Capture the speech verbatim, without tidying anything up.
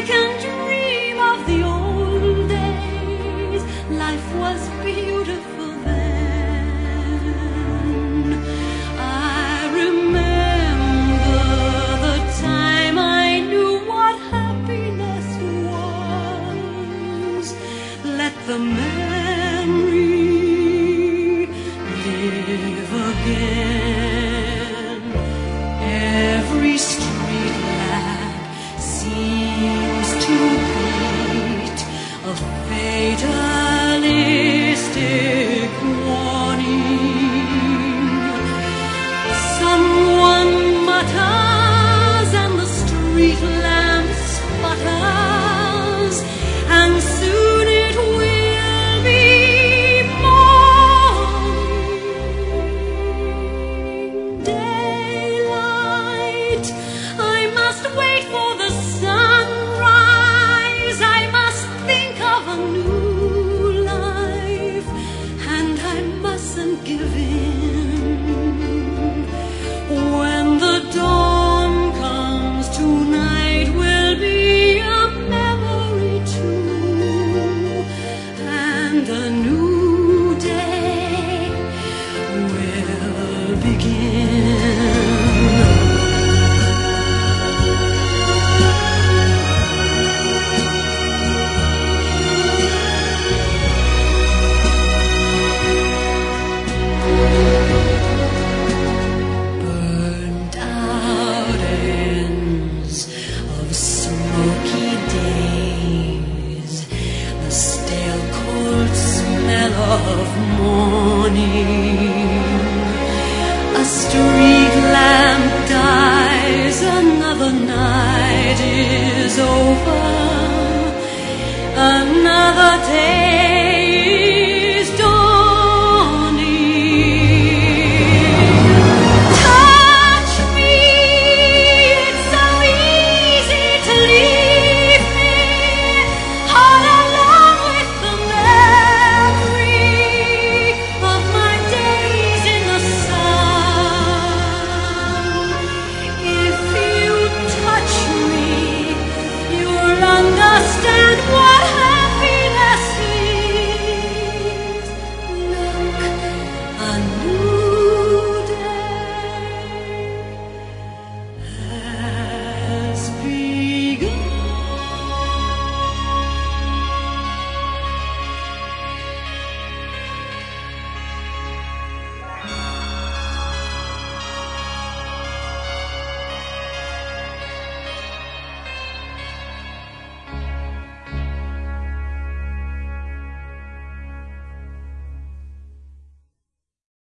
can dream of the old days. Life was beautiful then. I remember the time I knew what happiness was. Let the memory live again. Every street lamp seems to beat a fatalistic warning. Someone mutters and the street lamp sputters, and soon it will be morning. Daylight, I must wait for the sunrise. I must think of a new life, and I mustn't give in. When the dawn comes, tonight will be a memory too, and a new day will begin. Burnt out ends of smoky days, the stale cold smell of morning. A street lamp dies, another night is over, another day